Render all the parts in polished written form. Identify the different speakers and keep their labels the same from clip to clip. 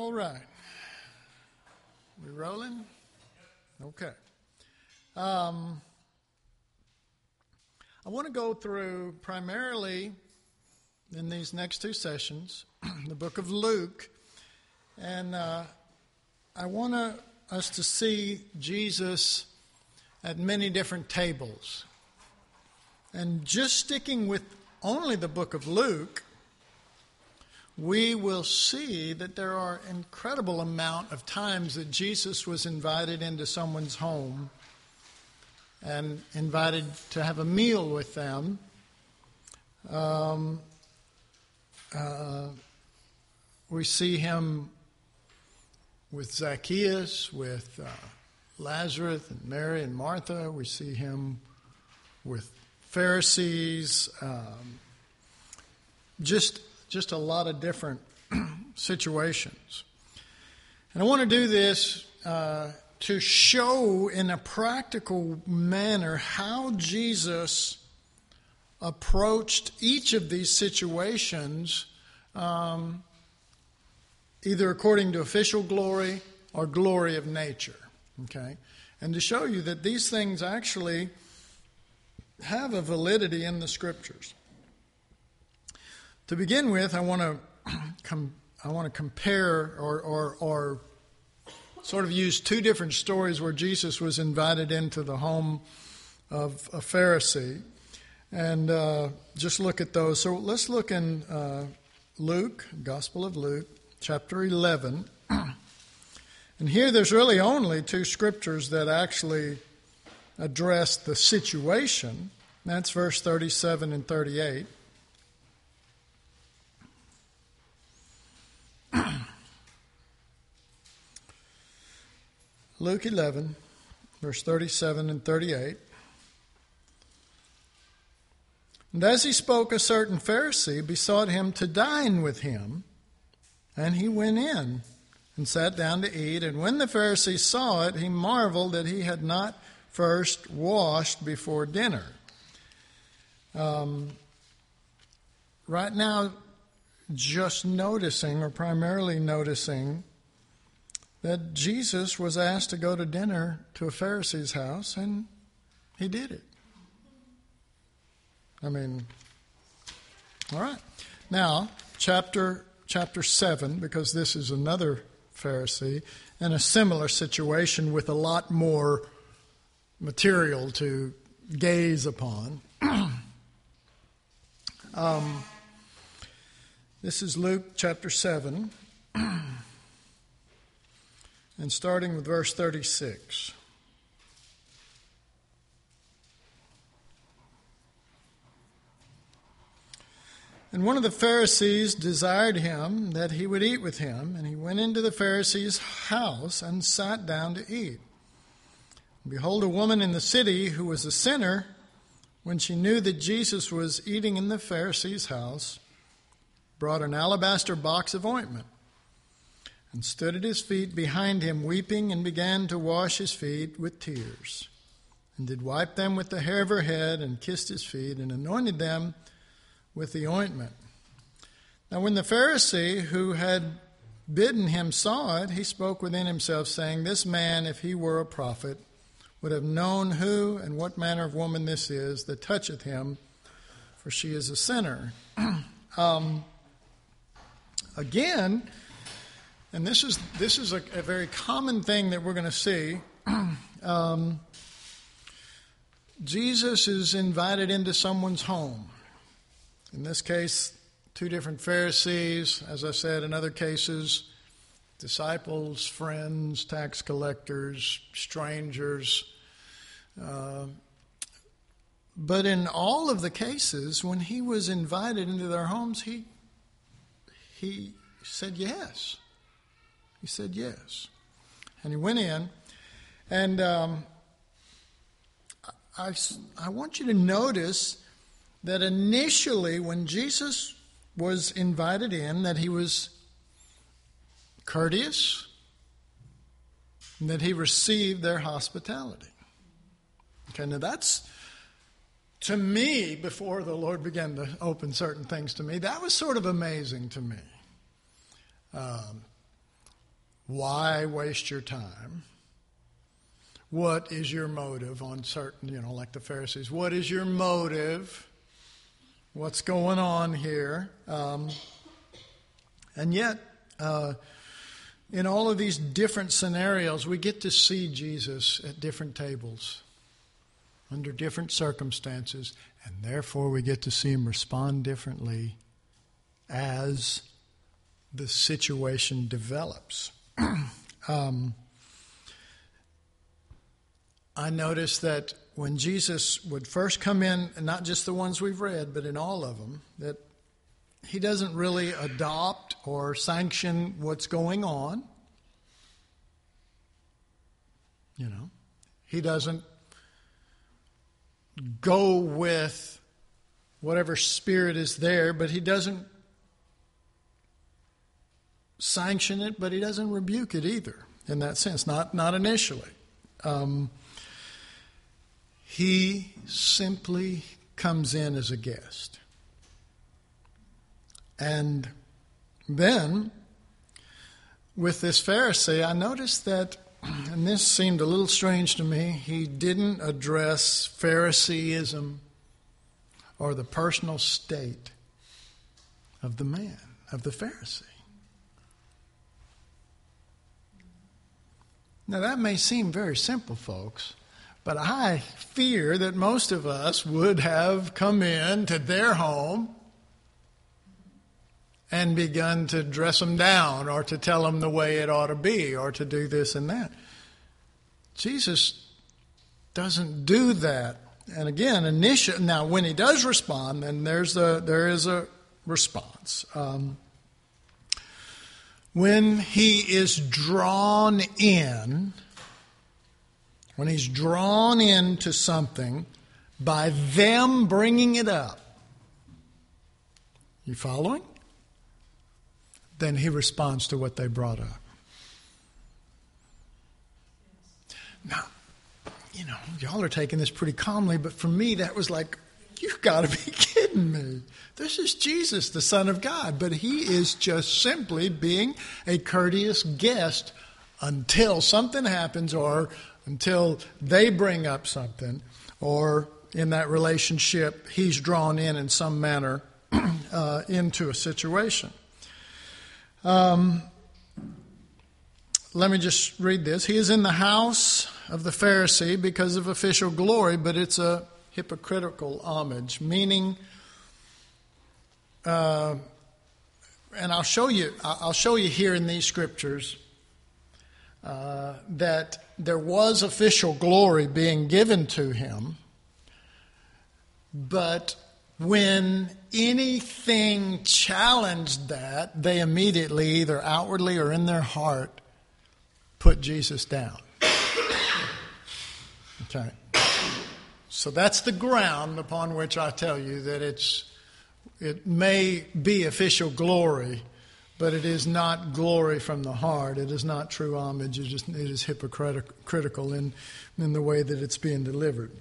Speaker 1: All right. We rolling? Okay. I want to go through primarily in these next two sessions the book of Luke, and I want us to see Jesus at many different tables. And just sticking with only the book of Luke, we will see that there are incredible amount of times that Jesus was invited into someone's home and invited to have a meal with them. We see him with Zacchaeus, with Lazarus and Mary and Martha. We see him with Pharisees. Just a lot of different situations. And I want to do this to show in a practical manner how Jesus approached each of these situations, either according to official glory or glory of nature. Okay? And to show you that these things actually have a validity in the Scriptures. To begin with, I want to compare or sort of use two different stories where Jesus was invited into the home of a Pharisee, and just look at those. So let's look in Luke, Gospel of Luke, chapter 11. And here there's really only two scriptures that actually address the situation. That's verse 37 and 38. Luke 11, verse 37 and 38. And as he spoke, a certain Pharisee besought him to dine with him, and he went in and sat down to eat. And when the Pharisee saw it, he marveled that he had not first washed before dinner. Right now, just noticing, or primarily noticing, that Jesus was asked to go to dinner to a Pharisee's house, and he did it. I mean, all right. Now, chapter 7, because this is another Pharisee, in a similar situation with a lot more material to gaze upon. This is Luke chapter 7. And starting with verse 36. And one of the Pharisees desired him that he would eat with him, and he went into the Pharisee's house and sat down to eat. And behold, a woman in the city who was a sinner, when she knew that Jesus was eating in the Pharisee's house, brought an alabaster box of ointment, and stood at his feet behind him, weeping, and began to wash his feet with tears, and did wipe them with the hair of her head, and kissed his feet, and anointed them with the ointment. Now when the Pharisee who had bidden him saw it, he spoke within himself, saying, This man, if he were a prophet, would have known who and what manner of woman this is that toucheth him, for she is a sinner. Again, and this is a very common thing that we're going to see. Jesus is invited into someone's home. In this case, two different Pharisees. As I said, in other cases, disciples, friends, tax collectors, strangers. But in all of the cases, when he was invited into their homes, he said yes. He said yes. And he went in. And I want you to notice that initially when Jesus was invited in, that he was courteous, and that he received their hospitality. Okay, now that's, to me, before the Lord began to open certain things to me, that was sort of amazing to me. Why waste your time? What is your motive on certain, like the Pharisees? What is your motive? What's going on here? And yet, in all of these different scenarios, we get to see Jesus at different tables, under different circumstances, and therefore we get to see him respond differently as the situation develops. I noticed that when Jesus would first come in, and not just the ones we've read, but in all of them, that he doesn't really adopt or sanction what's going on. He doesn't go with whatever spirit is there, but he doesn't sanction it, but he doesn't rebuke it either, in that sense, not initially. He simply comes in as a guest. And then, with this Pharisee, I noticed that, and this seemed a little strange to me, he didn't address Phariseeism or the personal state of the man, of the Pharisee. Now, that may seem very simple, folks, but I fear that most of us would have come in to their home and begun to dress them down or to tell them the way it ought to be or to do this and that. Jesus doesn't do that. And again, now when he does respond, then there is a response. When he is drawn in, when he's drawn into something by them bringing it up, you following? Then he responds to what they brought up. Now, y'all are taking this pretty calmly, but for me that was like, you've got to be kidding me. This is Jesus, the Son of God, but he is just simply being a courteous guest until something happens or until they bring up something, or in that relationship he's drawn in some manner into a situation. Let me just read this. He is in the house of the Pharisee because of official glory, but it's a hypocritical homage, meaning, and I'll show you here in these scriptures that there was official glory being given to him, but when anything challenged that, they immediately, either outwardly or in their heart, put Jesus down. Okay. So that's the ground upon which I tell you that it may be official glory, but it is not glory from the heart. It is not true homage. It is hypocritical in the way that it's being delivered.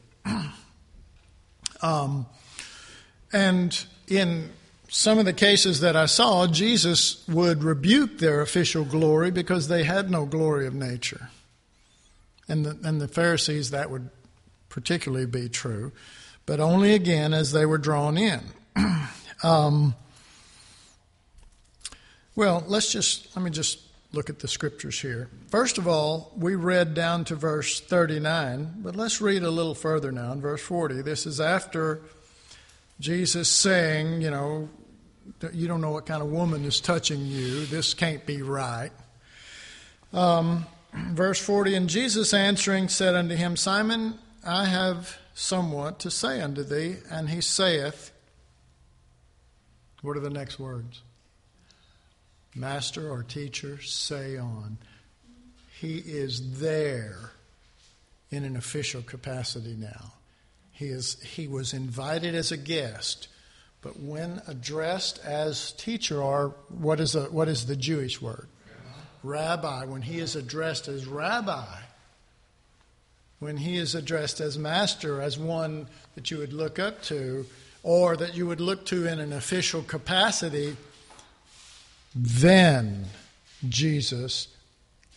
Speaker 1: And in some of the cases that I saw, Jesus would rebuke their official glory because they had no glory of nature. And the Pharisees, that would particularly be true, but only again as they were drawn in. Well, let me just look at the scriptures here. First of all, we read down to verse 39, but let's read a little further now in verse 40. This is after Jesus saying, you don't know what kind of woman is touching you. This can't be right. Verse 40, and Jesus answering said unto him, Simon, I have somewhat to say unto thee. And he saith, what are the next words? Master or teacher, say on. He is there in an official capacity now. He was invited as a guest, but when addressed as teacher, or what is the Jewish word? Rabbi. When he is addressed as rabbi, when he is addressed as master, as one that you would look up to, or that you would look to in an official capacity, then Jesus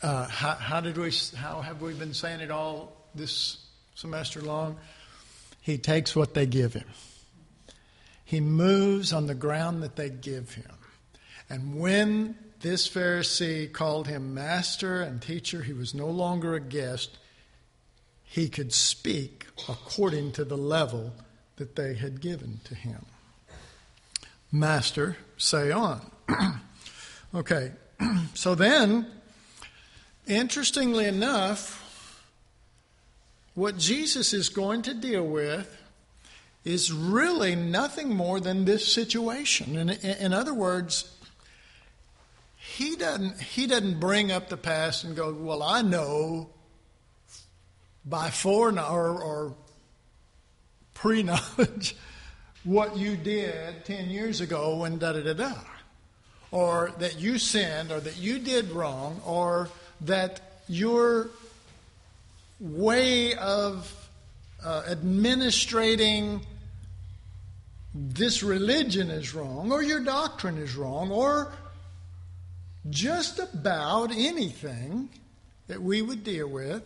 Speaker 1: how have we been saying it all this semester long? He takes what they give him. He moves on the ground that they give him. And when this Pharisee called him master and teacher, he was no longer a guest. He could speak according to the level that they had given to him. Master, say on. Okay, so then, interestingly enough, what Jesus is going to deal with is really nothing more than this situation. In other words, he doesn't bring up the past and go, well, I know by or pre-knowledge what you did 10 years ago when da-da-da-da. Or that you sinned, or that you did wrong, or that your way of administrating this religion is wrong, or your doctrine is wrong, or just about anything that we would deal with.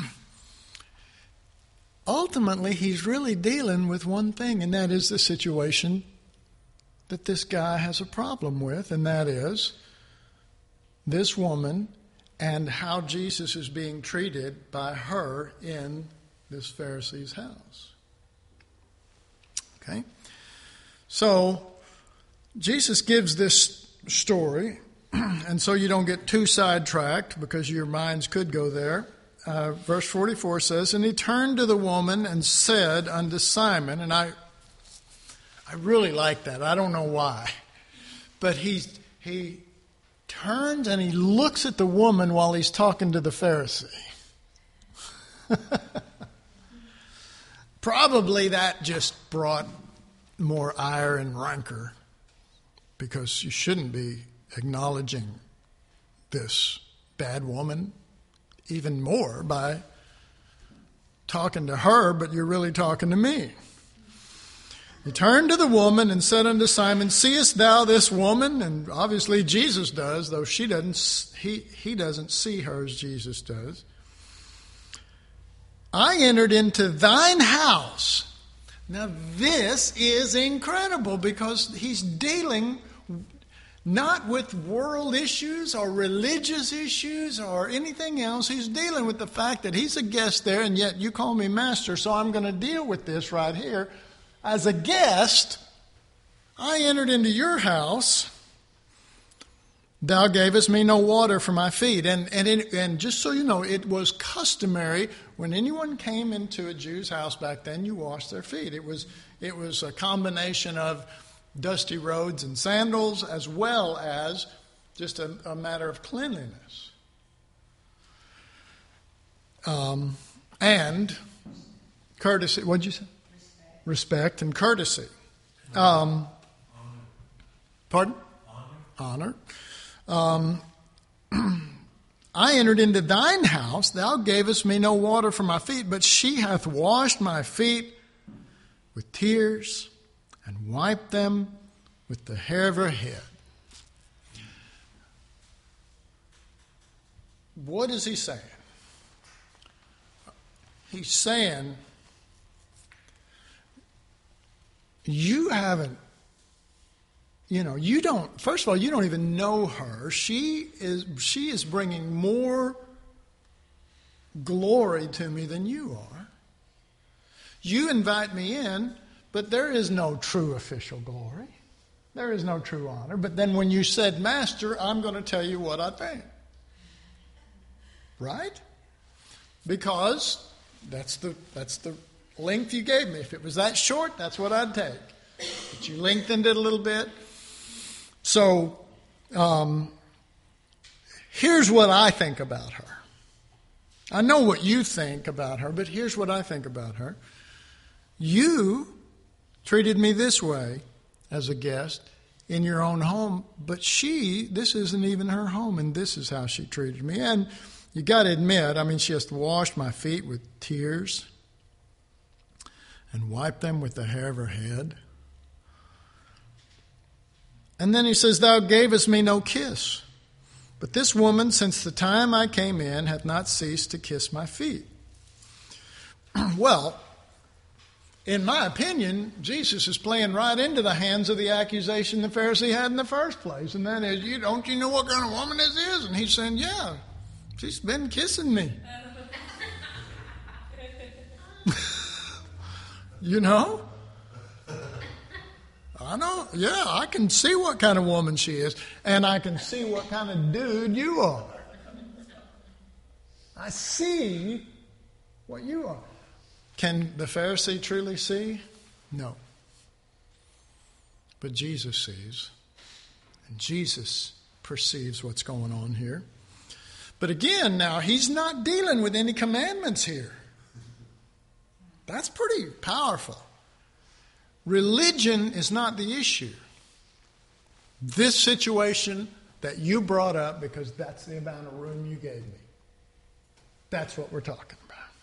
Speaker 1: Ultimately, he's really dealing with one thing, and that is the situation that this guy has a problem with, and that is this woman and how Jesus is being treated by her in this Pharisee's house. Okay? So, Jesus gives this story, and so you don't get too sidetracked because your minds could go there. Verse 44 says, and he turned to the woman and said unto Simon, and I really like that. I don't know why. But he turns and he looks at the woman while he's talking to the Pharisee. Probably that just brought more ire and rancor, because you shouldn't be acknowledging this bad woman even more by talking to her, but you're really talking to me. He turned to the woman and said unto Simon, seest thou this woman? And obviously Jesus does, though he doesn't see her as Jesus does. I entered into thine house. Now this is incredible, because he's dealing not with world issues or religious issues or anything else. He's dealing with the fact that he's a guest there, and yet you call me master, so I'm going to deal with this right here. As a guest, I entered into your house. Thou gavest me no water for my feet. And just so you know, it was customary when anyone came into a Jew's house back then, you washed their feet. It was a combination of dusty roads and sandals, as well as just a matter of cleanliness. And courtesy. What'd you say? Respect and courtesy. Pardon? Honor. I entered into thine house. Thou gavest me no water for my feet, but she hath washed my feet with tears and wiped them with the hair of her head. What is he saying? He's saying, you haven't, you don't, first of all, you don't even know her. She is bringing more glory to me than you are. You invite me in, but there is no true official glory. There is no true honor. But then when you said, Master, I'm going to tell you what I think. Right? Because that's the length you gave me. If it was that short, that's what I'd take. But you lengthened it a little bit. So, here's what I think about her. I know what you think about her, but here's what I think about her. You treated me this way as a guest in your own home, but this isn't even her home, and this is how she treated me. And you got to admit, she has washed my feet with tears and wiped them with the hair of her head. And then he says, thou gavest me no kiss. But this woman, since the time I came in, hath not ceased to kiss my feet. Well, in my opinion, Jesus is playing right into the hands of the accusation the Pharisee had in the first place. And that is, don't you know what kind of woman this is? And he's saying, yeah, she's been kissing me. You know? I know, yeah, I can see what kind of woman she is. And I can see what kind of dude you are. I see what you are. Can the Pharisee truly see? No. But Jesus sees. And Jesus perceives what's going on here. But again, now, he's not dealing with any commandments here. That's pretty powerful. Religion is not the issue. This situation that you brought up, because that's the amount of room you gave me. That's what we're talking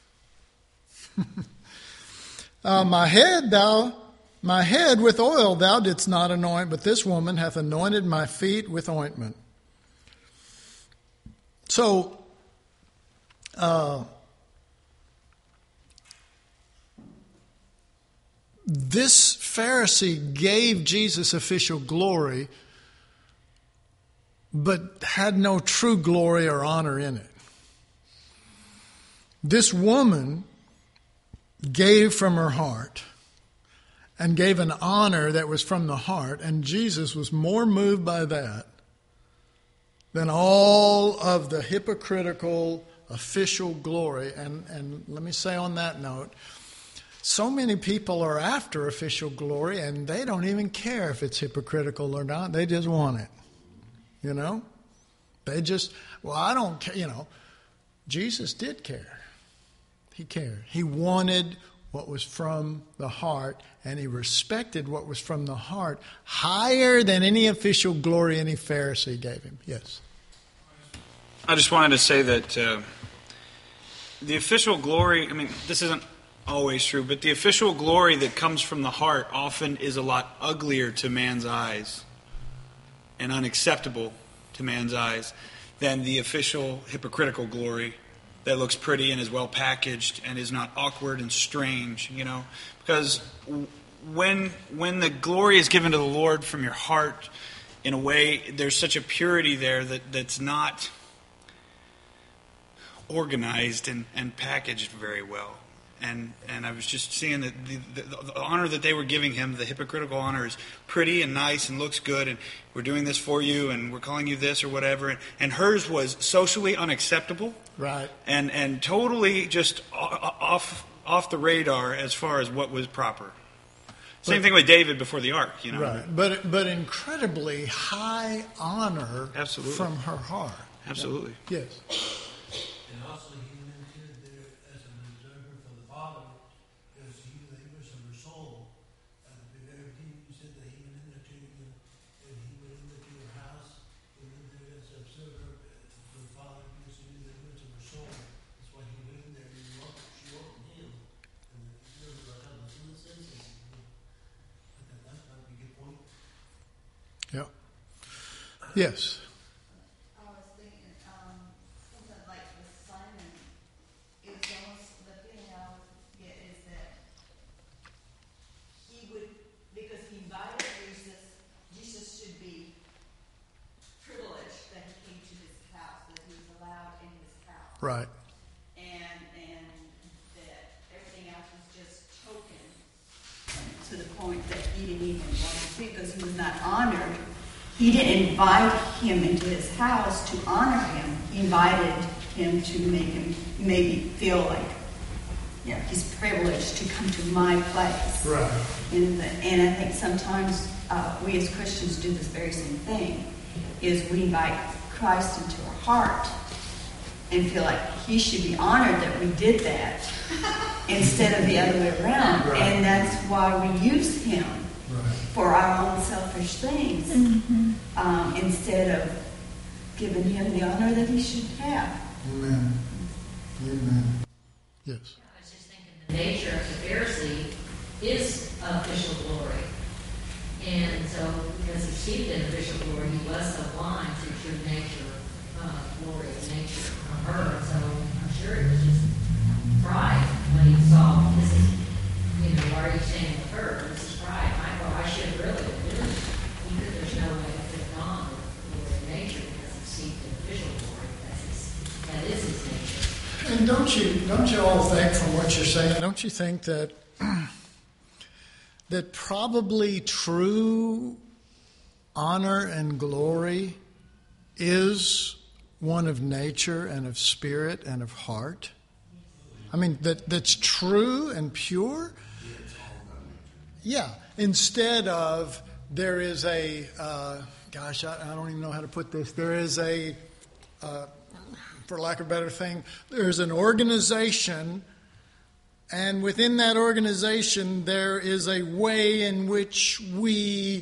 Speaker 1: about. My head with oil thou didst not anoint, but this woman hath anointed my feet with ointment. So, this Pharisee gave Jesus official glory, but had no true glory or honor in it. This woman gave from her heart and gave an honor that was from the heart, and Jesus was more moved by that than all of the hypocritical official glory. And let me say on that note, so many people are after official glory and they don't even care if it's hypocritical or not. They just want it. You know? They just, I don't care. You know, Jesus did care. He cared. He wanted what was from the heart, and he respected what was from the heart higher than any official glory any Pharisee gave him. Yes?
Speaker 2: I just wanted to say that the official glory, I mean, this isn't always true, but the official glory that comes from the heart often is a lot uglier to man's eyes and unacceptable to man's eyes than the official hypocritical glory that looks pretty and is well packaged and is not awkward and strange, you know. Because when the glory is given to the Lord from your heart, in a way, there's such a purity there that's not organized and packaged very well. And I was just seeing that the honor that they were giving him, the hypocritical honor, is pretty and nice and looks good, and we're doing this for you, and we're calling you this or whatever. And hers was socially unacceptable,
Speaker 1: right?
Speaker 2: And totally just off the radar as far as what was proper. Same thing with David before the ark, you know.
Speaker 1: Right, but incredibly high honor,
Speaker 2: absolutely,
Speaker 1: from her heart.
Speaker 2: Absolutely,
Speaker 1: yes. Yeah. Yes.
Speaker 3: I was thinking something like with Simon. It was almost the feeling I would get is that he would, because he invited Jesus, Jesus should be privileged that he came to his house, that he was allowed in his house.
Speaker 1: Right.
Speaker 3: And that everything else was just token to the point that he didn't even want to speak because he was not honored. He didn't invite him into his house to honor him. He invited him to make him maybe feel like, yeah, he's privileged to come to my place.
Speaker 1: Right.
Speaker 3: And I think sometimes we as Christians do this very same thing, is we invite Christ into our heart and feel like he should be honored that we did that instead of the other way around.
Speaker 1: Right.
Speaker 3: And that's why we use him for our own selfish things, instead of giving him the honor that he should have.
Speaker 1: Amen. Amen. Yes.
Speaker 4: I was just thinking the nature of the Pharisee is official glory. And so, because he received an official glory, he was so blind to true nature
Speaker 1: don't you all think from what you're saying, don't you think that that probably true honor and glory is one of nature and of spirit and of heart? I mean, that's true and pure? Yeah. Instead of there is a, I don't even know how to put this. There is a, for lack of a better thing, there's an organization, and within that organization there is a way in which we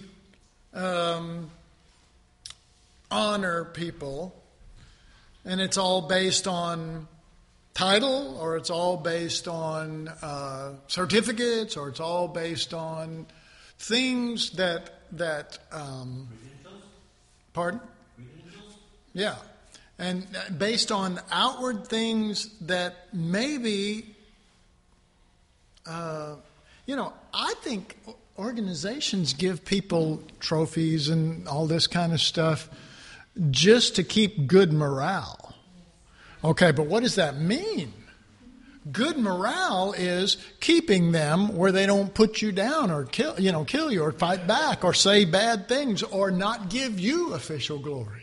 Speaker 1: honor people, and it's all based on title, or it's all based on certificates, or it's all based on things that pardon? Yeah. And based on outward things that maybe, I think organizations give people trophies and all this kind of stuff just to keep good morale. Okay, but what does that mean? Good morale is keeping them where they don't put you down or kill you or fight back or say bad things or not give you official glory.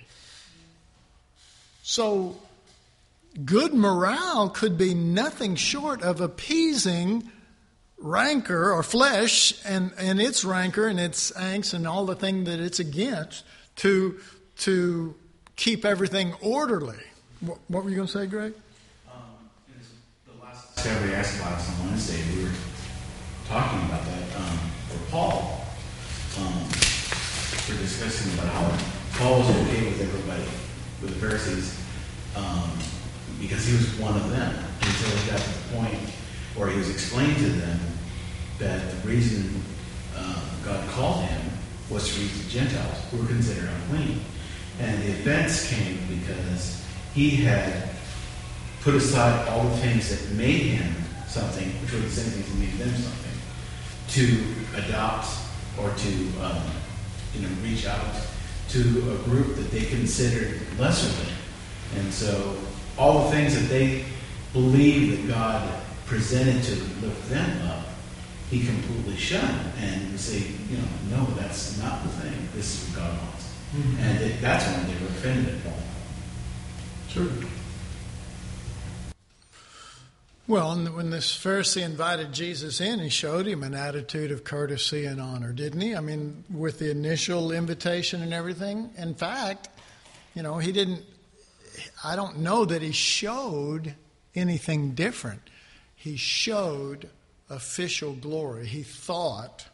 Speaker 1: So good morale could be nothing short of appeasing rancor or flesh and its rancor and its angst and all the thing that it's against to keep everything orderly. What were you going to say, Greg?
Speaker 5: The last Discovery Ask class on Wednesday, we were talking about that for Paul. We're discussing about how Paul was okay with everybody, with the Pharisees, because he was one of them, until he got to the point where he was explaining to them that the reason God called him was to reach the Gentiles who were considered unclean. And the offense came because he had put aside all the things that made him something, which were the same things that made them something, to adopt or to reach out to a group that they considered lesser than. And so all the things that they believed that God presented to lift them up, he completely shunned and would say, no, that's not the thing. This is what God wants. Mm-hmm. And that's when they were offended at Paul.
Speaker 1: Sure. Well, when this Pharisee invited Jesus in, he showed him an attitude of courtesy and honor, didn't he? I mean, with the initial invitation and everything. In fact, he didn't, I don't know that he showed anything different. He showed official glory. He thought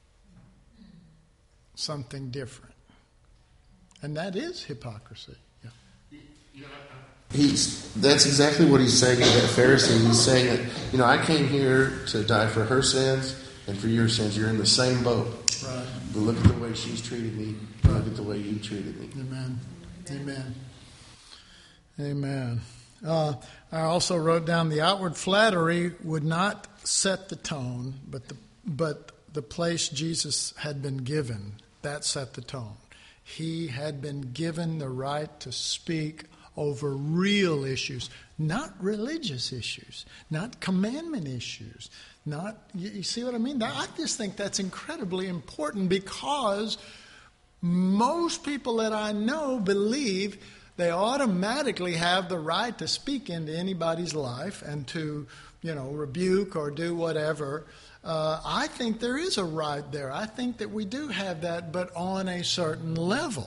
Speaker 1: something different. And that is hypocrisy. Yeah.
Speaker 6: That's exactly what he's saying to that Pharisee. He's saying that, I came here to die for her sins and for your sins. You're in the same boat.
Speaker 1: Right.
Speaker 6: But look at the way she's treated me. Look at the way you treated me.
Speaker 1: Amen. Amen. Amen. I also wrote down the outward flattery would not set the tone, but the place Jesus had been given, that set the tone. He had been given the right to speak over real issues, not religious issues, not commandment issues, not, you see what I mean? I just think that's incredibly important, because most people that I know believe they automatically have the right to speak into anybody's life and to, rebuke or do whatever. I think there is a right there. I think that we do have that, but on a certain level.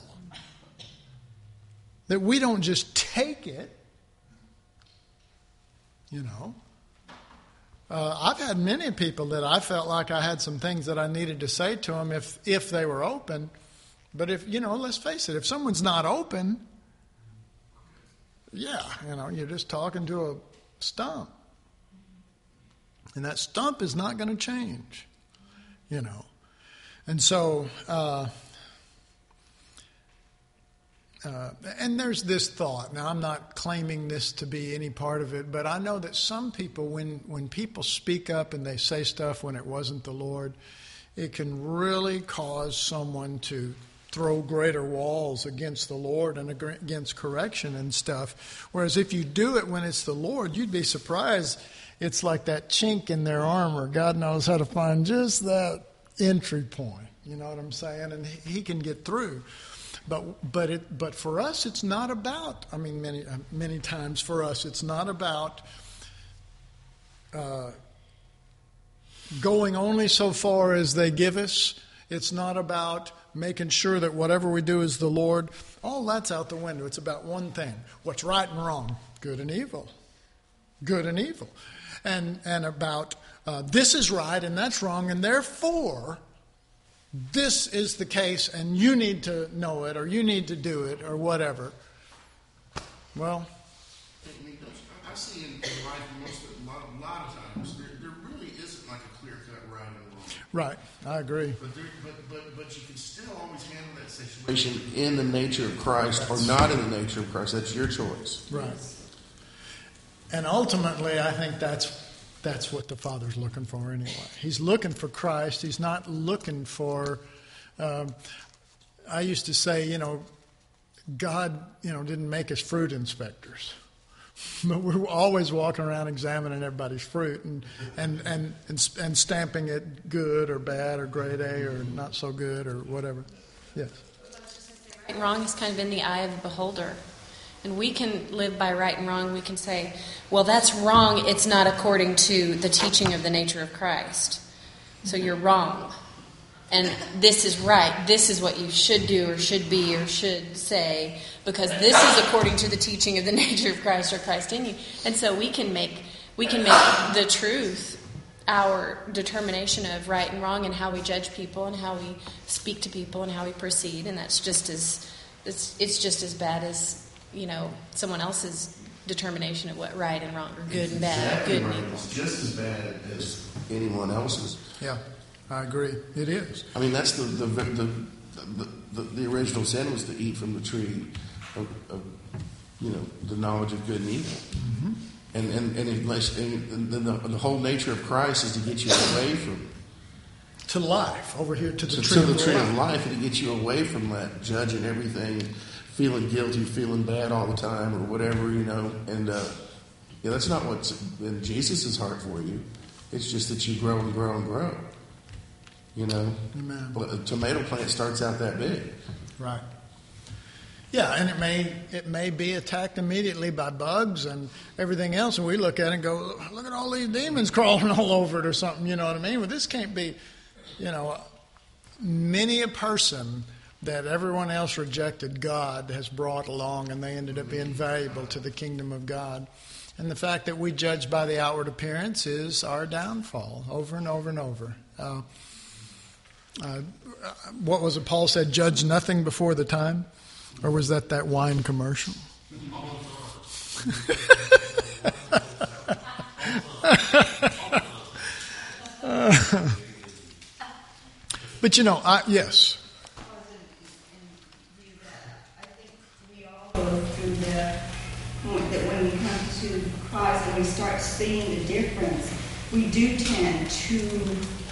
Speaker 1: That we don't just take it, I've had many people that I felt like I had some things that I needed to say to them if they were open. But if, let's face it, if someone's not open, you're just talking to a stump. And that stump is not going to change, And so, and there's this thought. Now, I'm not claiming this to be any part of it, but I know that some people, when people speak up and they say stuff when it wasn't the Lord, it can really cause someone to throw greater walls against the Lord and against correction and stuff. Whereas if you do it when it's the Lord, you'd be surprised. It's like that chink in their armor. God knows how to find just that entry point. You know what I'm saying? And He can get through. But for us, it's not about. I mean, many times for us, it's not about going only so far as they give us. It's not about making sure that whatever we do is the Lord. All that's out the window. It's about one thing: what's right and wrong, good and evil, good and evil, and about this is right and that's wrong, and therefore this is the case, and you need to know it, or you need to do it, or whatever. Well,
Speaker 6: I see in life a lot of times there really isn't like a clear-cut right and wrong.
Speaker 1: Right, I agree.
Speaker 6: But you can still always handle that situation in the nature of Christ or not in the nature of Christ. That's your choice.
Speaker 1: Right. And ultimately, I think that's what the Father's looking for anyway. He's looking for Christ. He's not looking for... I used to say, God, didn't make us fruit inspectors. But we're always walking around examining everybody's fruit and stamping it good or bad or grade A or not so good or whatever. Yes.
Speaker 7: Right and wrong is kind of in the eye of the beholder. And we can live by right and wrong. We can say, well, that's wrong. It's not according to the teaching of the nature of Christ. So you're wrong. And this is right. This is what you should do or should be or should say, because this is according to the teaching of the nature of Christ or Christ in you. And so we can make the truth our determination of right and wrong, and how we judge people and how we speak to people and how we proceed. And that's just it's just as bad as someone else's determination of what right and wrong or good and bad, good and evil.
Speaker 6: It's just as bad as anyone else's.
Speaker 1: Yeah, I agree. It is.
Speaker 6: I mean, that's the original sin was to eat from the tree of the knowledge of good and evil. Mm-hmm. And the whole nature of Christ is to get you away from
Speaker 1: to life over here to the
Speaker 6: tree of life, and to get you away from that judging everything, feeling guilty, feeling bad all the time, or whatever, And that's not what's in Jesus' heart for you. It's just that you grow and grow and grow.
Speaker 1: Amen.
Speaker 6: A tomato plant starts out that big.
Speaker 1: Right. Yeah, and it may be attacked immediately by bugs and everything else, and we look at it and go, look at all these demons crawling all over it or something, you know what I mean? Well, this can't be, many a person that everyone else rejected, God has brought along, and they ended up being valuable to the kingdom of God. And the fact that we judge by the outward appearance is our downfall over and over and over. What was it Paul said, judge nothing before the time? Or was that wine commercial? But yes.
Speaker 3: I think we all go through the point that when we come to Christ and we start seeing the difference, we do tend to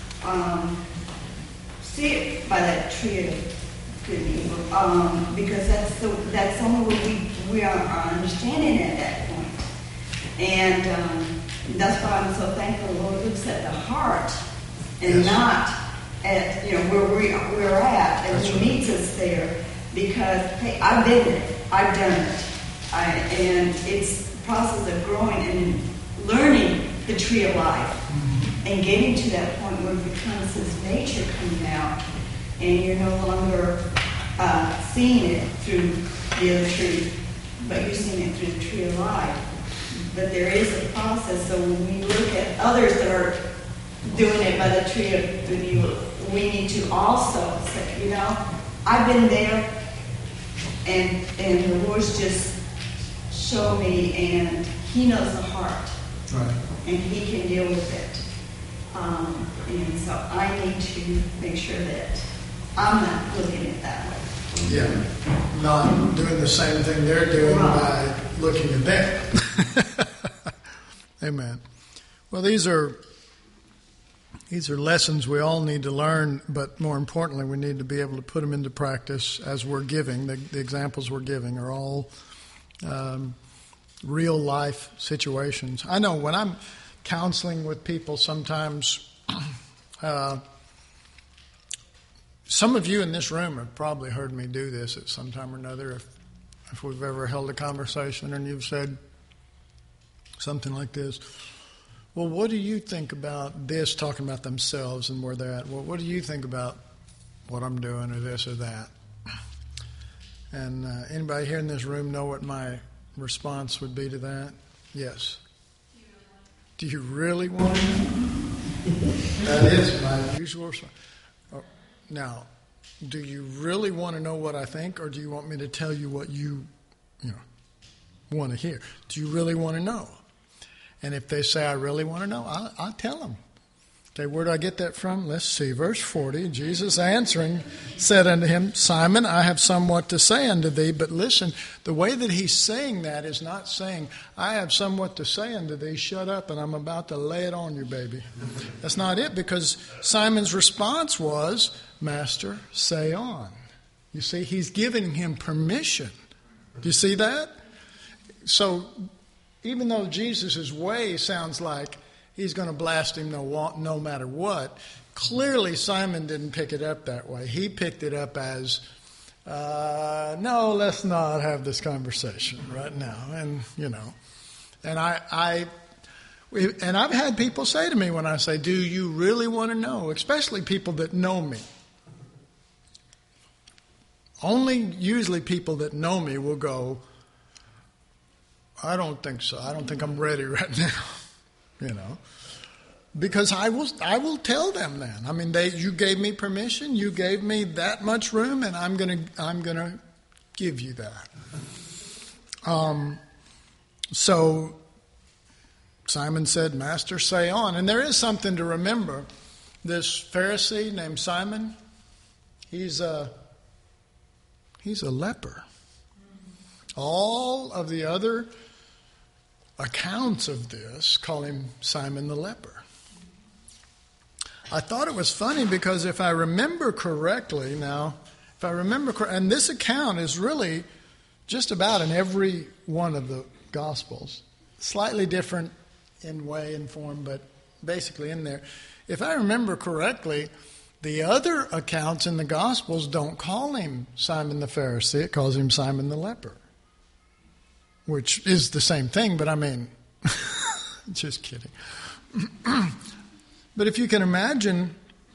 Speaker 3: see it by that tree of good and evil, because that's only what we are understanding at that point. And that's why I'm so thankful the Lord looks at the heart and not at where we're at, and He meets us there, because hey, I've been there, I've done it, and it's the process of growing and learning the tree of life and getting to that point where it becomes His nature coming out, and you're no longer seeing it through the other tree, but you're seeing it through the tree of life. But there is a process, so when we look at others that are doing it by the tree of good and evil, we need to also say, I've been there, and the Lord's just showed me, and He knows the heart,
Speaker 1: right,
Speaker 3: and He can deal with it. And so I need to make sure that I'm not looking at it that way.
Speaker 1: Yeah, not doing the same thing they're doing by looking at them. Amen. Well, these are These are lessons we all need to learn, but more importantly, we need to be able to put them into practice as we're giving. The examples we're giving are all real life situations. I know when I'm counseling with people sometimes, some of you in this room have probably heard me do this at some time or another. If we've ever held a conversation and you've said something like this, well, what do you think about this, talking about themselves and where they're at? Well, what do you think about what I'm doing or this or that? And anybody here in this room know what my response would be to that? Yes. Do you really want to know? That is my usual response. Now, do you really want to know what I think, or do you want me to tell you what you want to hear? Do you really want to know? And if they say, I really want to know, I'll tell them. Okay, where do I get that from? Let's see. Verse 40, Jesus answering said unto him, Simon, I have somewhat to say unto thee. But listen, the way that he's saying that is not saying, I have somewhat to say unto thee, shut up, and I'm about to lay it on you, baby. That's not it, because Simon's response was, Master, say on. You see, he's giving him permission. Do you see that? So even though Jesus' way sounds like he's going to blast him no matter what, clearly Simon didn't pick it up that way. He picked it up as, no, let's not have this conversation right now. And, and I've had people say to me when I say, do you really want to know? Especially people that know me. Only usually people that know me will go, I don't think so. I don't think I'm ready right now, because I will tell them then. I mean, you gave me permission, you gave me that much room, and I'm gonna give you that. So Simon said, Master, say on. And there is something to remember. This Pharisee named Simon, he's a leper. All of the other accounts of this call him Simon the leper. I thought it was funny because if I remember correctly and this account is really just about in every one of the Gospels, slightly different in way and form, but basically in there. If I remember correctly, the other accounts in the Gospels don't call him Simon the Pharisee, it calls him Simon the leper. Which is the same thing, but I mean, just kidding. But if you can imagine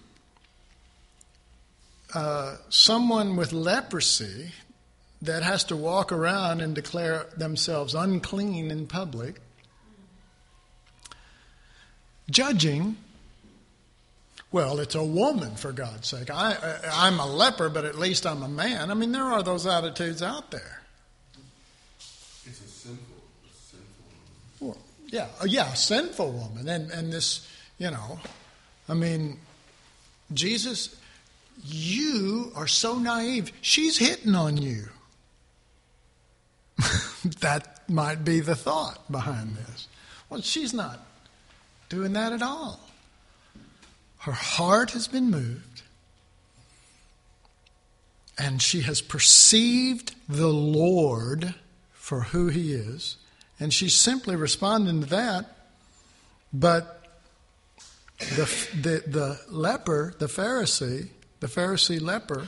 Speaker 1: someone with leprosy that has to walk around and declare themselves unclean in public, judging, well, it's a woman, for God's sake. I'm a leper, but at least I'm a man. I mean, there are those attitudes out there.
Speaker 6: It's a sinful
Speaker 1: woman. Well, a sinful woman. And this, I mean, Jesus, you are so naive. She's hitting on you. That might be the thought behind this. Well, she's not doing that at all. Her heart has been moved, and she has perceived the Lord for who he is, and she's simply responding to that. But the leper, the Pharisee leper,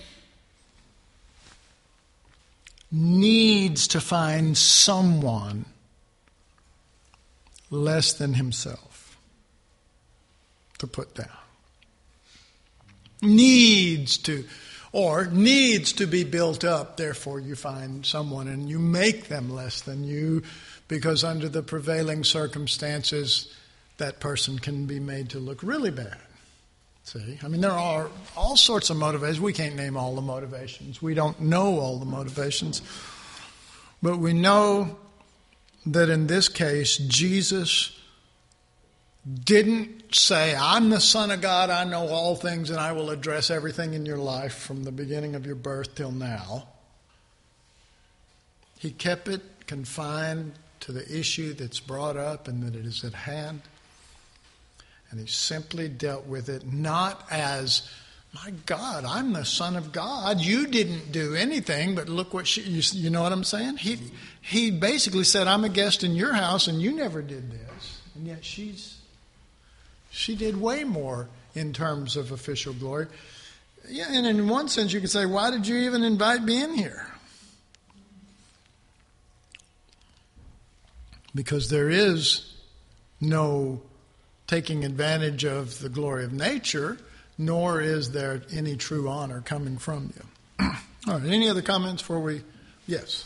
Speaker 1: needs to find someone less than himself to put down. Needs to be built up. Therefore, you find someone and you make them less than you, because under the prevailing circumstances, that person can be made to look really bad. See? I mean, there are all sorts of motivations. We can't name all the motivations. We don't know all the motivations. But we know that in this case, Jesus didn't say, I'm the Son of God, I know all things, and I will address everything in your life from the beginning of your birth till now. He kept it confined to the issue that's brought up and that it is at hand. And he simply dealt with it not as, my God, I'm the Son of God. You didn't do anything, but look what you know what I'm saying? He basically said, I'm a guest in your house and you never did this. And yet she did way more in terms of official glory. Yeah, and in one sense you could say, why did you even invite me in here? Because there is no taking advantage of the glory of nature, nor is there any true honor coming from you. All right, any other comments before we... Yes?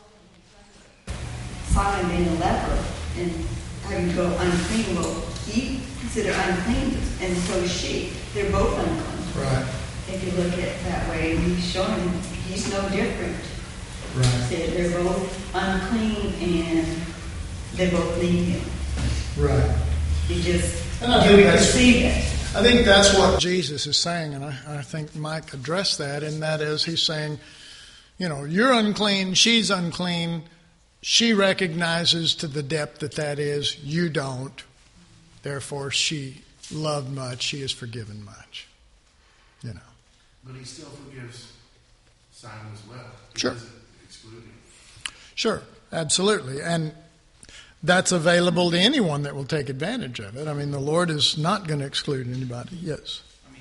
Speaker 3: Simon being a leper and having to go unclean, well, he considered unclean, and so is she. They're both unclean.
Speaker 1: Right.
Speaker 3: If you look at it that way, he's showing he's no different.
Speaker 1: Right.
Speaker 3: They're both unclean and they both need him.
Speaker 1: Right.
Speaker 3: He just
Speaker 1: And I think that's-
Speaker 3: perceive it.
Speaker 1: I think that's what Jesus is saying, and I think Mike addressed that, and that is he's saying, you know, you're unclean, she's unclean, she recognizes to the depth that is, you don't. Therefore, she loved much, she is forgiven much. You know.
Speaker 6: But he still forgives Simon as well. He
Speaker 1: Sure.
Speaker 6: doesn't exclude him.
Speaker 1: Sure, absolutely. And that's available to anyone that will take advantage of it. I mean, the Lord is not going to exclude anybody. Yes.
Speaker 5: I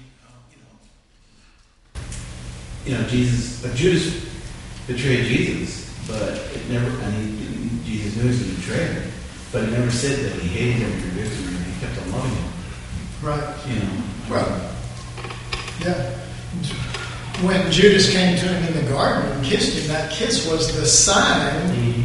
Speaker 5: mean, Jesus, but Judas betrayed Jesus, but it never, Jesus knew he was going to betray him, but it never said that he hated him or forgave him, and he kept on loving him.
Speaker 1: Right. Right. Yeah. When Judas came to him in the garden and kissed him, that kiss was the sign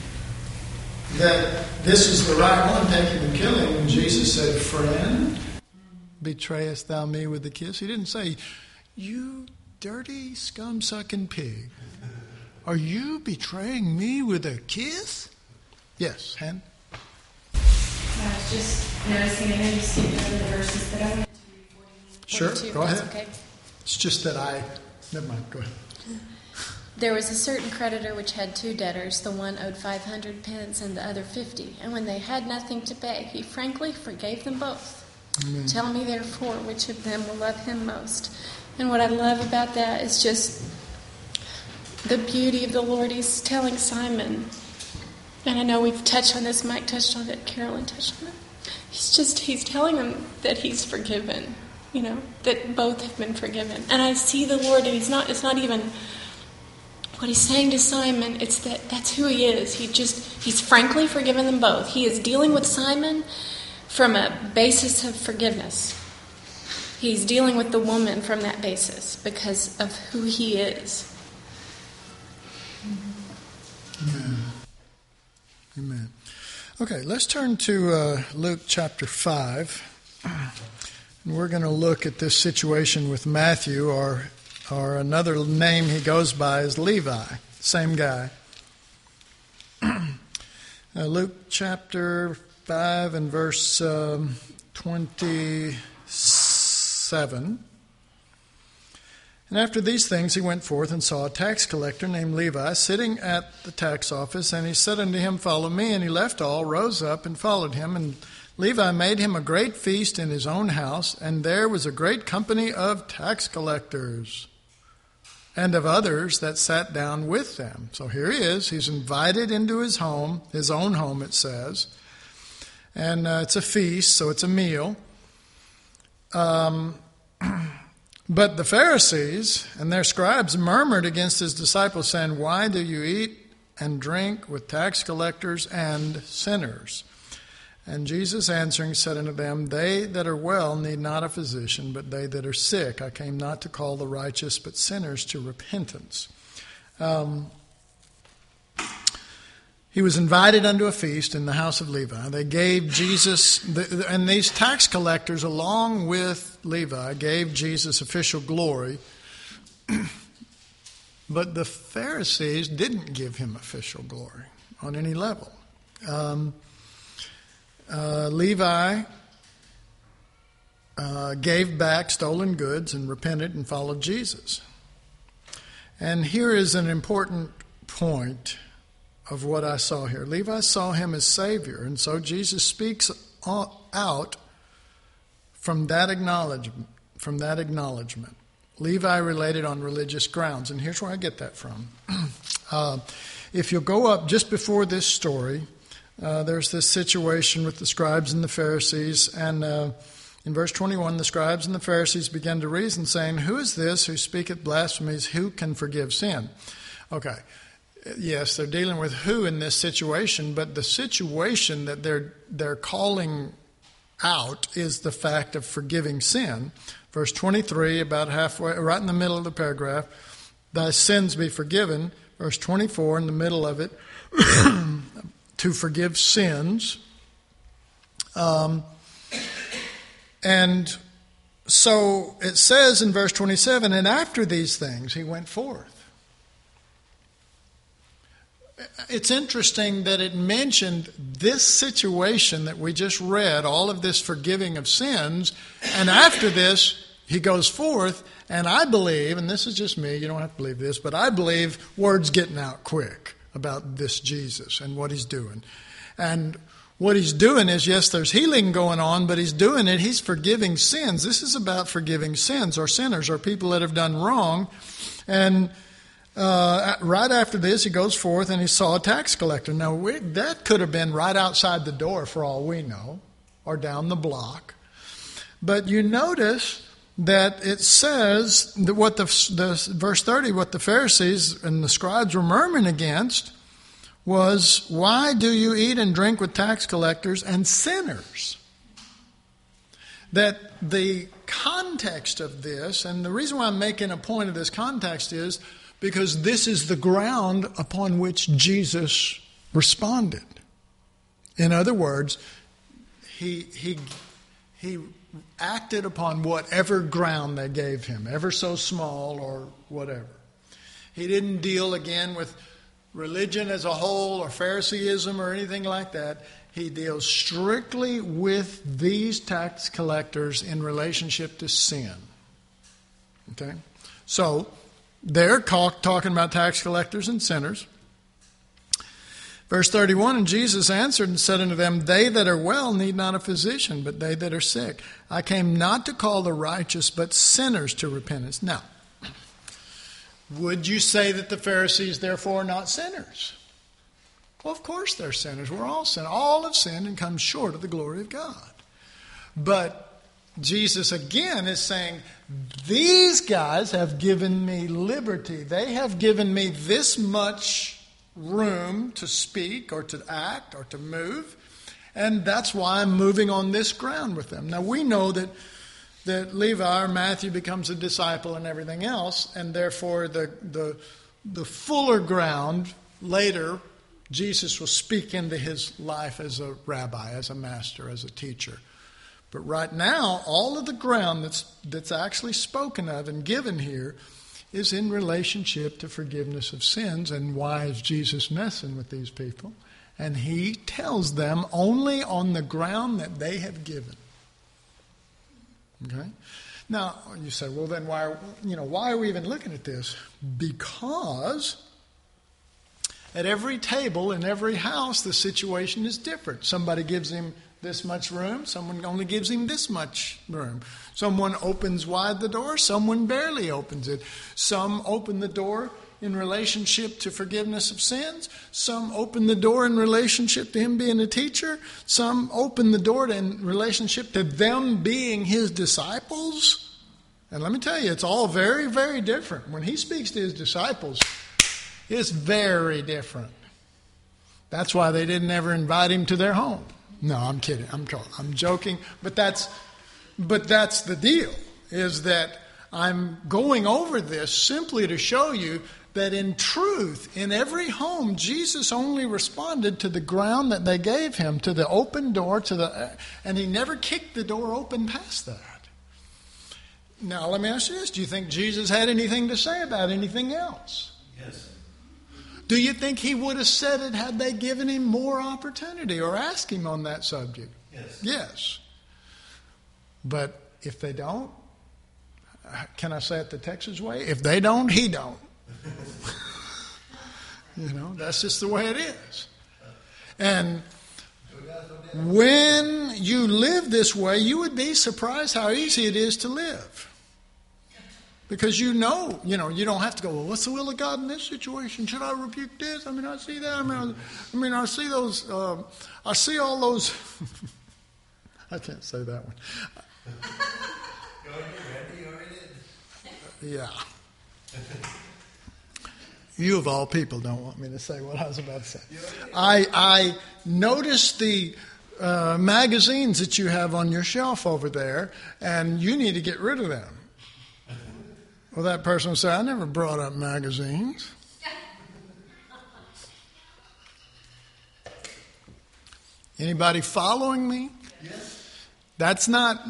Speaker 1: that this is the right one, take him and kill him. And Jesus said, friend, betrayest thou me with the kiss? He didn't say, you dirty scum-sucking pig. Are you betraying me with a kiss? Yes, Hen?
Speaker 7: I was just noticing, I know you skipped over the verses, but I wanted to read 42.
Speaker 1: Sure,
Speaker 7: 42,
Speaker 1: go
Speaker 7: if that's
Speaker 1: ahead.
Speaker 7: okay.
Speaker 1: It's just that never mind, go ahead.
Speaker 7: There was a certain creditor which had 2 debtors. The one owed 500 pence and the other 50. And when they had nothing to pay, he frankly forgave them both. Amen. Tell me, therefore, which of them will love him most. And what I love about that is just the beauty of the Lord. He's telling Simon, and I know we've touched on this, Mike touched on it, Carolyn touched on it. He's telling him that he's forgiven, that both have been forgiven. And I see the Lord, and it's not even what he's saying to Simon, it's that's who he is. He's frankly forgiven them both. He is dealing with Simon from a basis of forgiveness. He's dealing with the woman from that basis because of who he is.
Speaker 1: Amen. Amen. Okay, let's turn to Luke chapter 5. And we're going to look at this situation with Matthew, or another name he goes by is Levi, same guy. Luke chapter 5 and verse 27. And after these things he went forth and saw a tax collector named Levi sitting at the tax office, and he said unto him, Follow me. And he left all, rose up, and followed him. And Levi made him a great feast in his own house, and there was a great company of tax collectors and of others that sat down with them. So here he is. He's invited into his home, his own home, it says. And it's a feast, so it's a meal. But the Pharisees and their scribes murmured against his disciples, saying, Why do you eat and drink with tax collectors and sinners? And Jesus answering said unto them, They that are well need not a physician, but they that are sick. I came not to call the righteous, but sinners to repentance. He was invited unto a feast in the house of Levi. They gave Jesus, and these tax collectors, along with Levi, gave Jesus official glory. But the Pharisees didn't give him official glory on any level. Levi gave back stolen goods and repented and followed Jesus. And here is an important point of what I saw here. Levi saw him as Savior, and so Jesus speaks out from that acknowledgement, Levi related on religious grounds. And here's where I get that from. If you'll go up just before this story, there's this situation with the scribes and the Pharisees. And in verse 21, the scribes and the Pharisees began to reason, saying, "Who is this who speaketh blasphemies? Who can forgive sin?" Okay. Yes, they're dealing with who in this situation, but the situation that they're calling out is the fact of forgiving sin. Verse 23, about halfway, right in the middle of the paragraph, "Thy sins be forgiven." Verse 24, in the middle of it, to forgive sins. And so it says in verse 27, "And after these things he went forth." It's interesting that it mentioned this situation that we just read, all of this forgiving of sins, and after this, he goes forth, and I believe, and this is just me, you don't have to believe this, but I believe word's getting out quick about this Jesus and what he's doing. And what he's doing is, yes, there's healing going on, but he's doing it, he's forgiving sins. This is about forgiving sins, or sinners, or people that have done wrong. And right after this, he goes forth and he saw a tax collector. Now, that could have been right outside the door for all we know, or down the block. But you notice that it says that what the verse 30, what the Pharisees and the scribes were murmuring against was, "Why do you eat and drink with tax collectors and sinners?" That the context of this, and the reason why I'm making a point of this context is because this is the ground upon which Jesus responded. In other words, he acted upon whatever ground they gave him, ever so small or whatever. He didn't deal again with religion as a whole or Phariseeism or anything like that. He deals strictly with these tax collectors in relationship to sin. Okay? So, they're talking about tax collectors and sinners. Verse 31, "And Jesus answered and said unto them, They that are well need not a physician, but they that are sick. I came not to call the righteous, but sinners to repentance." Now, would you say that the Pharisees therefore are not sinners? Well, of course they're sinners. We're all sinners. All have sinned and come short of the glory of God. But Jesus again is saying, these guys have given me liberty. They have given me this much room to speak or to act or to move. And that's why I'm moving on this ground with them. Now we know that Levi or Matthew becomes a disciple and everything else. And therefore the fuller ground later, Jesus will speak into his life as a rabbi, as a master, as a teacher. But right now, all of the ground that's actually spoken of and given here is in relationship to forgiveness of sins. And why is Jesus messing with these people? And he tells them only on the ground that they have given. Okay? Now, you say, well, then why are we even looking at this? Because at every table in every house, the situation is different. Somebody gives him this much room. Someone only gives him this much room. Someone opens wide the door. Someone barely opens it. Some open the door in relationship to forgiveness of sins. Some open the door in relationship to him being a teacher. Some open the door in relationship to them being his disciples. And let me tell you, it's all very, very different. When he speaks to his disciples, it's very different. That's why they didn't ever invite him to their home. No, I'm kidding. I'm joking. But that's the deal, is that I'm going over this simply to show you that in truth, in every home, Jesus only responded to the ground that they gave him, to the open door, and he never kicked the door open past that. Now, let me ask you this. Do you think Jesus had anything to say about anything else?
Speaker 5: Yes.
Speaker 1: Do you think he would have said it had they given him more opportunity or asked him on that subject?
Speaker 5: Yes.
Speaker 1: Yes. But if they don't, can I say it the Texas way? If they don't, he don't. That's just the way it is. And When you live this way, you would be surprised how easy it is to live. Because you know, you don't have to go, well, what's the will of God in this situation? Should I rebuke this? I mean, I see that. I see those, I see all those. I can't say that one. Yeah. You of all people don't want me to say what I was about to say. I noticed the magazines that you have on your shelf over there, and you need to get rid of them. Well, that person will say, I never brought up magazines. Anybody following me? Yes. That's not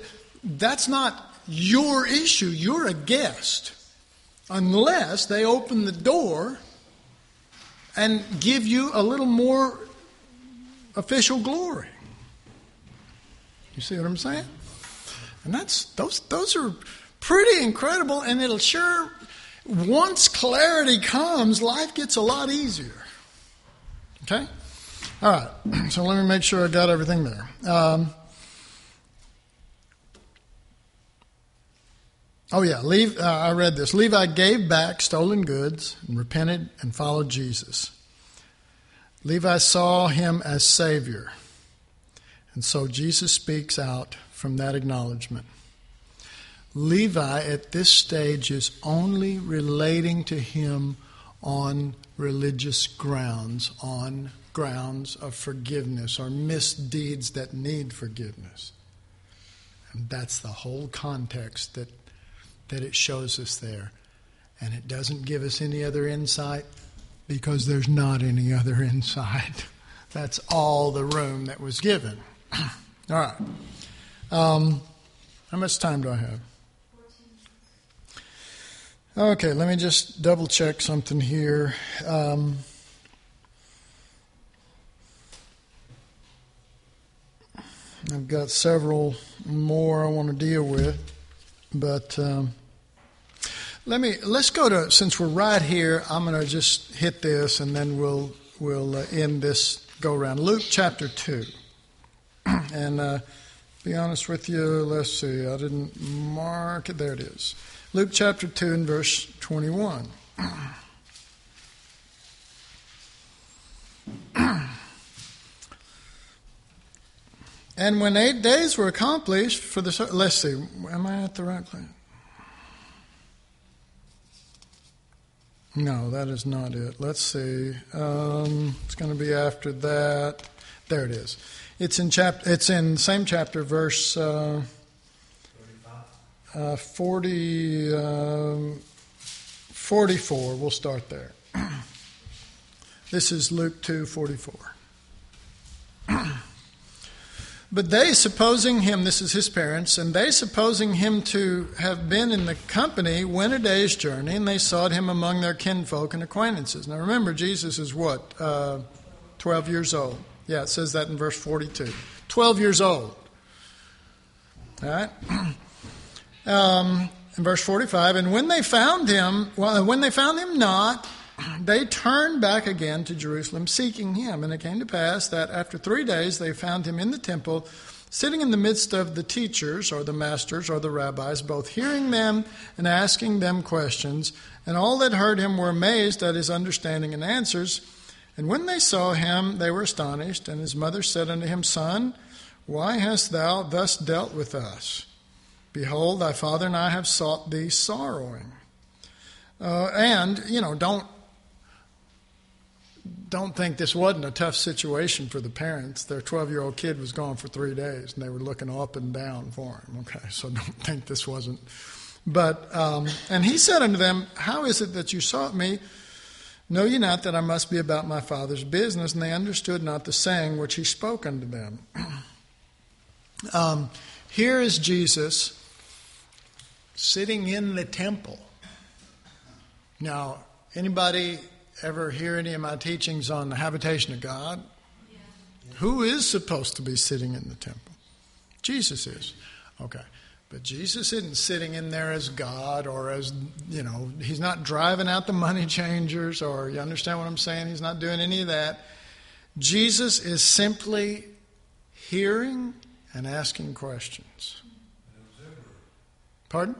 Speaker 1: your issue. You're a guest. Unless they open the door and give you a little more official glory. You see what I'm saying? And those are pretty incredible, and it'll sure, once clarity comes, life gets a lot easier. Okay? All right. So let me make sure I got everything there. I read this. Levi gave back stolen goods and repented and followed Jesus. Levi saw him as Savior. And so Jesus speaks out from that acknowledgement. Levi at this stage is only relating to him on religious grounds, on grounds of forgiveness or misdeeds that need forgiveness. And that's the whole context that it shows us there. And it doesn't give us any other insight because there's not any other insight. That's all the room that was given. All right. How much time do I have? Okay, let me just double check something here. I've got several more I want to deal with, but let's go to, since we're right here, I'm going to just hit this and then we'll end this go around. Luke chapter 2. And be honest with you, let's see, I didn't mark it. There it is. Luke chapter 2 and verse 21. And when 8 days were accomplished for the... Let's see, am I at the right place? No, that is not it. Let's see. It's going to be after that. There it is. It's in same chapter, verse 44. We'll start there. This is Luke 2:44. But they, supposing him, this is his parents, and they, supposing him to have been in the company, went a day's journey, and they sought him among their kinfolk and acquaintances. Now remember, Jesus is what? 12 years old. Yeah, it says that in verse 42. 12 years old. All right? In verse 45, and when they found him not, they turned back again to Jerusalem, seeking him. And it came to pass that after 3 days they found him in the temple, sitting in the midst of the teachers, or the masters, or the rabbis, both hearing them and asking them questions. And all that heard him were amazed at his understanding and answers. And when they saw him, they were astonished. And his mother said unto him, Son, why hast thou thus dealt with us? Behold, thy father and I have sought thee sorrowing. Don't think this wasn't a tough situation for the parents. Their 12-year-old kid was gone for 3 days, and they were looking up and down for him. Okay, so don't think this wasn't. But, and he said unto them, How is it that you sought me? Know ye not that I must be about my Father's business? And they understood not the saying which he spoke unto them. Here is Jesus sitting in the temple. Now, anybody ever hear any of my teachings on the habitation of God? Yeah. Who is supposed to be sitting in the temple? Jesus is. Okay. But Jesus isn't sitting in there as God or as, he's not driving out the money changers, or you understand what I'm saying? He's not doing any of that. Jesus is simply hearing and asking questions. Pardon?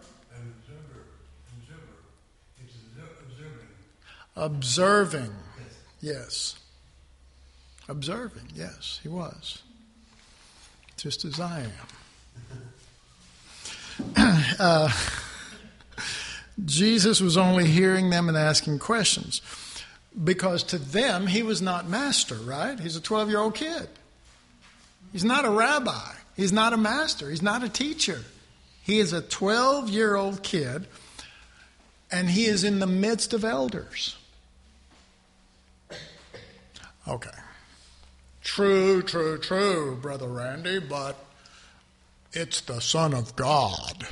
Speaker 1: Observing. Yes. Observing. Yes, he was. Just as I am. Jesus was only hearing them and asking questions because to them he was not master, right? He's a 12-year-old kid. He's not a rabbi. He's not a master. He's not a teacher. He is a 12-year-old kid, and he is in the midst of elders. Okay. True, Brother Randy, but it's the Son of God.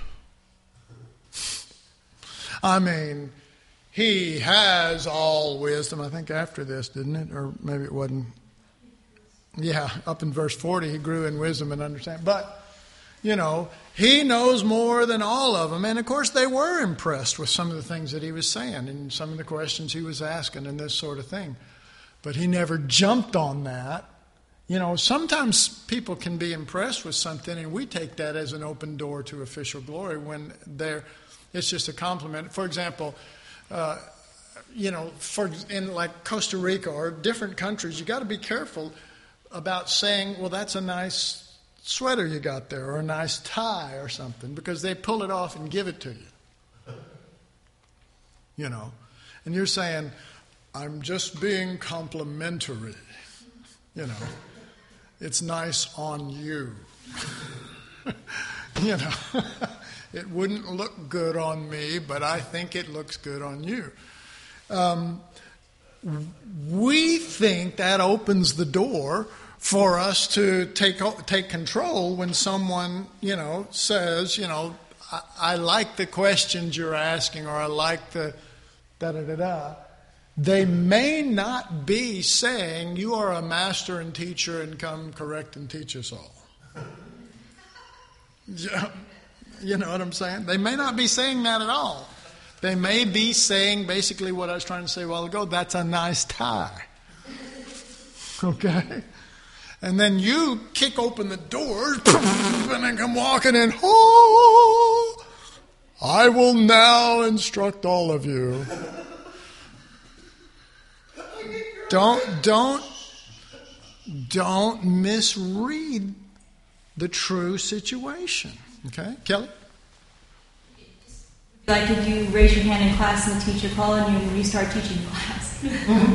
Speaker 1: I mean, he has all wisdom. I think after this, didn't it? Or maybe it wasn't. Yeah, up in verse 40, he grew in wisdom and understanding. But, he knows more than all of them. And, of course, they were impressed with some of the things that he was saying and some of the questions he was asking and this sort of thing. But he never jumped on that. Sometimes people can be impressed with something, and we take that as an open door to official glory when it's just a compliment. For example, in like Costa Rica or different countries, you got to be careful about saying, well, that's a nice sweater you got there, or a nice tie or something, because they pull it off and give it to you. And you're saying, I'm just being complimentary. It's nice on you. It wouldn't look good on me, but I think it looks good on you. We think that opens the door for us to take control when someone, says, I like the questions you're asking, or I like the da-da-da-da. They may not be saying, you are a master and teacher and come correct and teach us all. You know what I'm saying? They may not be saying that at all. They may be saying basically what I was trying to say a while ago, that's a nice tie. Okay? And then you kick open the doors and then come walking in, oh, I will now instruct all of you. Don't misread the true situation. Okay, Kelly?
Speaker 8: Like if you raise your hand in class and the teacher calls on you when you start teaching class.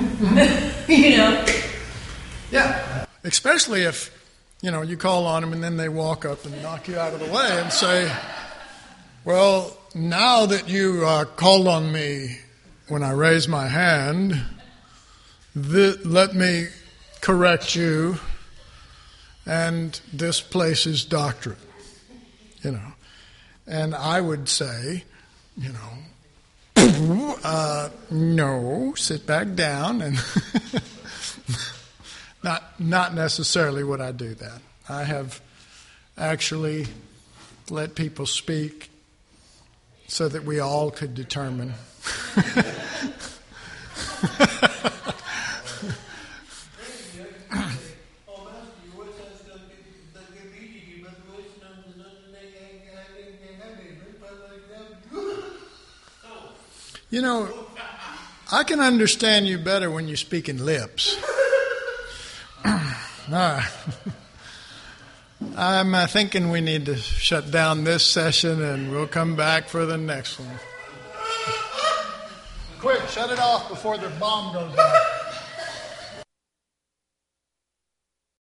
Speaker 1: Yeah. Especially if, you call on them and then they walk up and knock you out of the way and say, well, now that you called on me when I raised my hand, let me correct you, and this place is doctrine, And I would say, no, sit back down, and not necessarily would I do that. I have actually let people speak so that we all could determine. I can understand you better when you speak in lips. I'm thinking we need to shut down this session and we'll come back for the next one. Quick, shut it off before the bomb goes off.